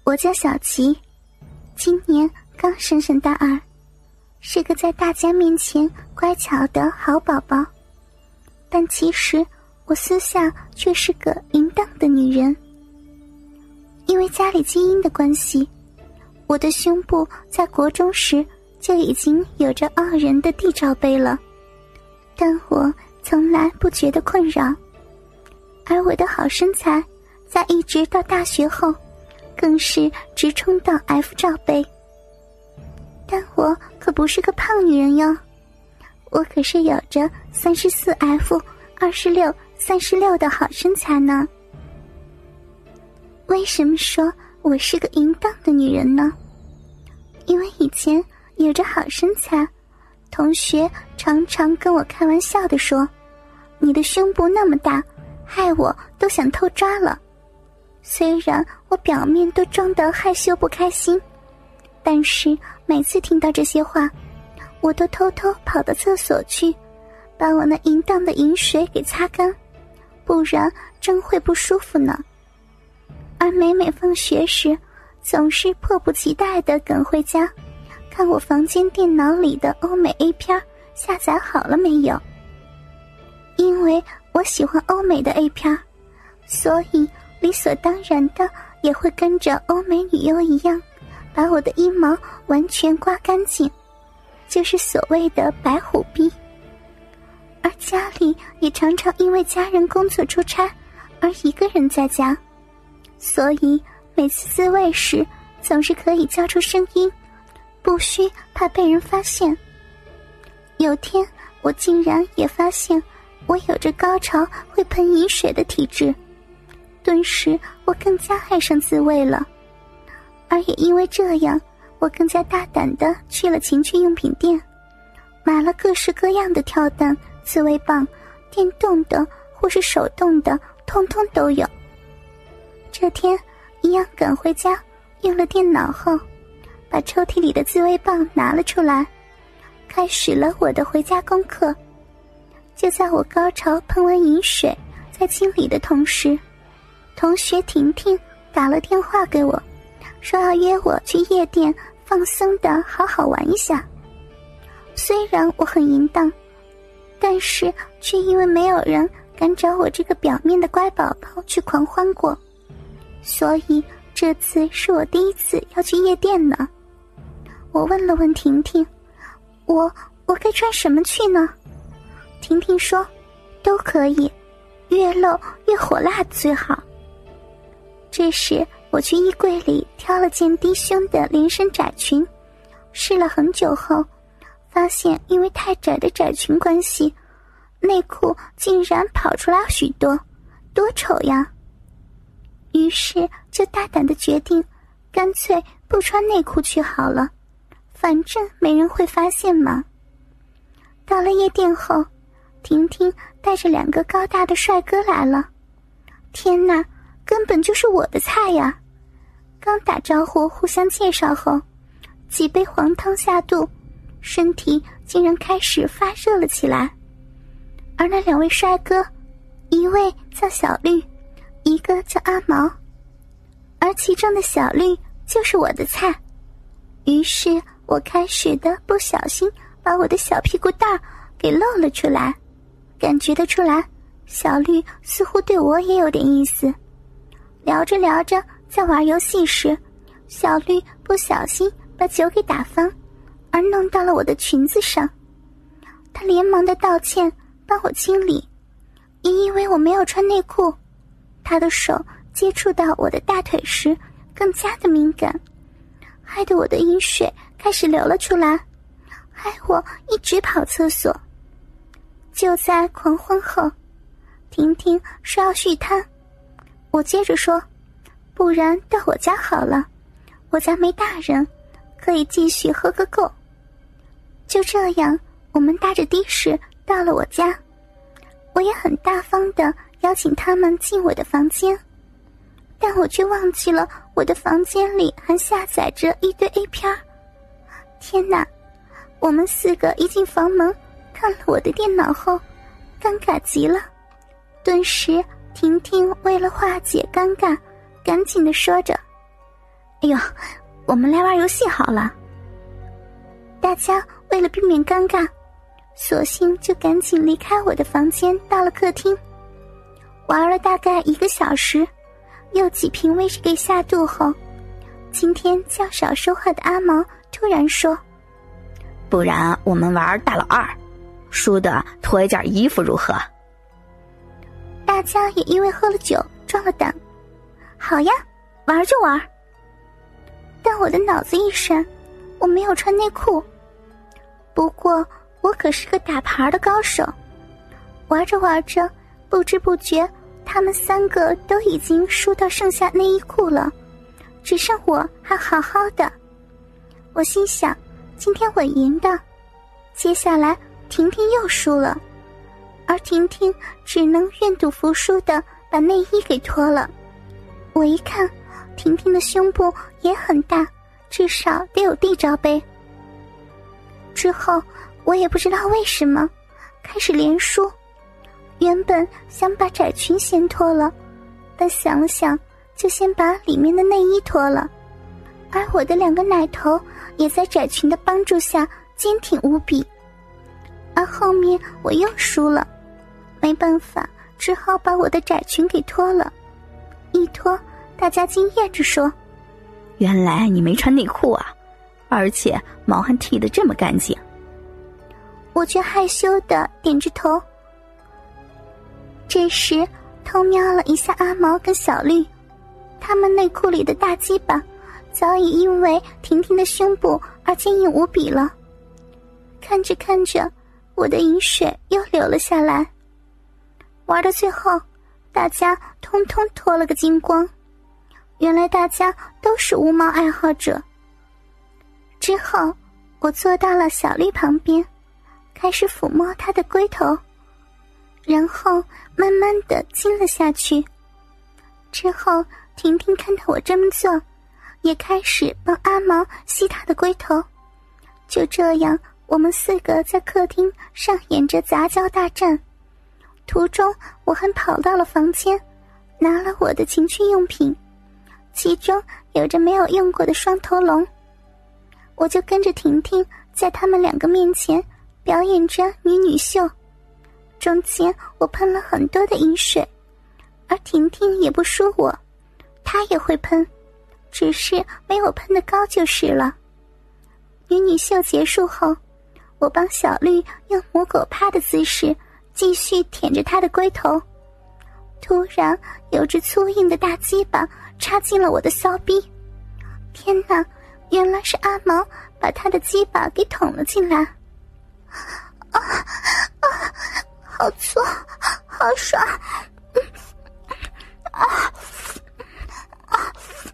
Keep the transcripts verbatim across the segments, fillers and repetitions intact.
我叫小琪，今年刚升上大二，是个在大家面前乖巧的好宝宝，但其实我私下却是个淫荡的女人。因为家里基因的关系，我的胸部在国中时就已经有着傲人的 D 罩杯了，但我从来不觉得困扰。而我的好身材在一直到大学后更是直冲到 F 罩杯。但我可不是个胖女人哟，我可是有着 三十四 F、二十六、三十六的好身材呢。为什么说我是个淫荡的女人呢？因为以前有着好身材，同学常常跟我开玩笑地说，你的胸部那么大，害我都想偷抓了。虽然我表面都装得害羞不开心，但是每次听到这些话，我都偷偷跑到厕所去，把我那淫荡的淫水给擦干，不然真会不舒服呢。而每每放学时，总是迫不及待地赶回家，看我房间电脑里的欧美 A 片下载好了没有。因为我喜欢欧美的 A 片，所以理所当然的也会跟着欧美女优一样，把我的阴毛完全刮干净，就是所谓的白虎逼。而家里也常常因为家人工作出差而一个人在家，所以每次自慰时总是可以叫出声音，不需怕被人发现。有天我竟然也发现我有着高潮会喷淫水的体质，顿时我更加爱上自慰了。而也因为这样，我更加大胆地去了情趣用品店，买了各式各样的跳蛋、自慰棒，电动的或是手动的通通都有。这天一样赶回家，用了电脑后，把抽屉里的自慰棒拿了出来，开始了我的回家功课。就在我高潮喷完淫水在清理的同时，同学婷婷打了电话给我，说要约我去夜店放松的好好玩一下。虽然我很淫荡，但是却因为没有人敢找我这个表面的乖宝宝去狂欢过，所以这次是我第一次要去夜店呢。我问了问婷婷，我我该穿什么去呢？婷婷说都可以，越露越火辣最好。这时我去衣柜里挑了件低胸的连身窄裙，试了很久后，发现因为太窄的窄裙关系，内裤竟然跑出来许多，多丑呀！于是就大胆地决定，干脆不穿内裤去好了，反正没人会发现嘛。到了夜店后，婷婷带着两个高大的帅哥来了，天哪，根本就是我的菜呀！刚打招呼互相介绍后，几杯黄汤下肚，身体竟然开始发热了起来。而那两位帅哥，一位叫小绿，一个叫阿毛，而其中的小绿就是我的菜。于是我开始的不小心把我的小屁股蛋儿给露了出来，感觉得出来小绿似乎对我也有点意思。聊着聊着，在玩游戏时，小绿不小心把酒给打翻，而弄到了我的裙子上。他连忙的道歉，帮我清理，也因为我没有穿内裤，他的手接触到我的大腿时更加的敏感，害得我的淫水开始流了出来，害我一直跑厕所。就在狂欢后，婷婷说要续摊，我接着说，不然到我家好了，我家没大人，可以继续喝个够。就这样，我们搭着的士到了我家，我也很大方地邀请他们进我的房间，但我却忘记了我的房间里还下载着一堆 A 片。天哪，我们四个一进房门，看了我的电脑后，尴尬极了。顿时婷婷为了化解尴尬，赶紧地说着， 哎呦，我们来玩游戏好了。大家为了避免尴尬，索性就赶紧离开我的房间，到了客厅。玩了大概一个小时，又几瓶威士忌下肚后，今天较少说话的阿毛突然说： 不然我们玩大老二，输的脱一件衣服如何？ 大家也因为喝了酒壮了胆。好呀，玩就玩。但我的脑子一闪，我没有穿内裤。不过我可是个打牌的高手，玩着玩着，不知不觉他们三个都已经输到剩下内衣裤了，只剩我还好好的。我心想，今天稳赢的。接下来婷婷又输了，而婷婷只能愿赌服输的把内衣给脱了。我一看，婷婷的胸部也很大，至少得有 D 罩杯。之后我也不知道为什么开始连输，原本想把窄裙先脱了，但想了想就先把里面的内衣脱了，而我的两个奶头也在窄裙的帮助下坚挺无比。而后面我又输了，没办法，只好把我的窄裙给脱了。一脱，大家惊艳着说： 原来你没穿内裤啊，而且毛还剃得这么干净。 我却害羞地点着头。这时偷瞄了一下阿毛跟小绿，他们内裤里的大鸡巴早已因为婷婷的胸部而坚硬无比了。看着看着，我的饮水又流了下来。玩到最后，大家通通脱了个精光。原来大家都是无毛爱好者。之后我坐到了小绿旁边，开始抚摸她的龟头，然后慢慢地亲了下去。之后婷婷看到我这么做，也开始帮阿毛吸她的龟头。就这样，我们四个在客厅上演着杂交大战。途中我还跑到了房间，拿了我的情趣用品，其中有着没有用过的双头龙。我就跟着婷婷在他们两个面前表演着女女秀，中间我喷了很多的饮水，而婷婷也不输我，她也会喷，只是没我喷得高就是了。女女秀结束后，我帮小绿用母狗趴的姿势继续舔着她的龟头。突然有只粗硬的大鸡巴插进了我的骚逼，天哪，原来是阿毛把他的鸡巴给捅了进来。啊啊，好粗，好爽！啊啊！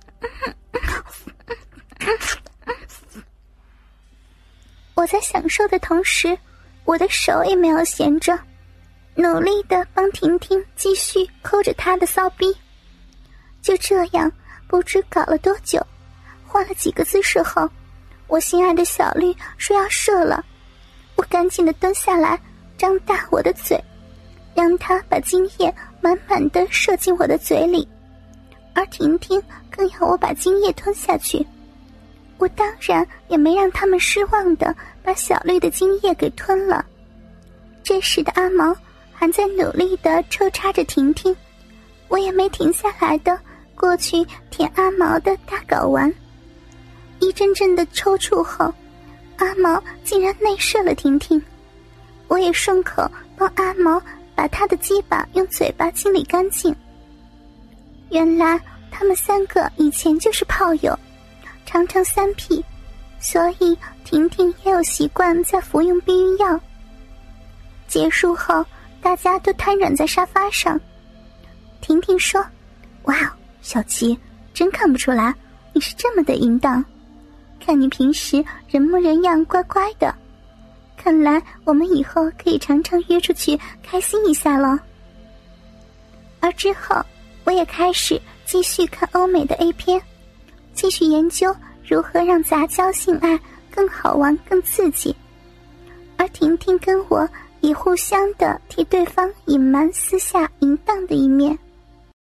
我在享受的同时，我的手也没有闲着，努力地帮婷婷继续抠着她的骚逼。就这样不知搞了多久，换了几个姿势后，我心爱的小绿说要射了。我赶紧地蹲下来，张大我的嘴，让她把精液满满地射进我的嘴里，而婷婷更要我把精液吞下去。我当然也没让他们失望地把小绿的精液给吞了。这时的阿毛还在努力地抽插着婷婷，我也没停下来的过去舔阿毛的大睾丸。一阵阵的抽搐后，阿毛竟然内射了婷婷。我也顺口帮阿毛把他的鸡巴用嘴巴清理干净。原来他们三个以前就是炮友，常常三屁，所以婷婷也有习惯在服用避孕药。结束后，大家都瘫软在沙发上。婷婷说：哇，小琪，真看不出来你是这么的淫荡，看你平时人模人样乖乖的，看来我们以后可以常常约出去开心一下了。而之后我也开始继续看欧美的 A 片，继续研究如何让杂交性爱更好玩更刺激。而婷婷跟我也互相的替对方隐瞒私下淫荡的一面。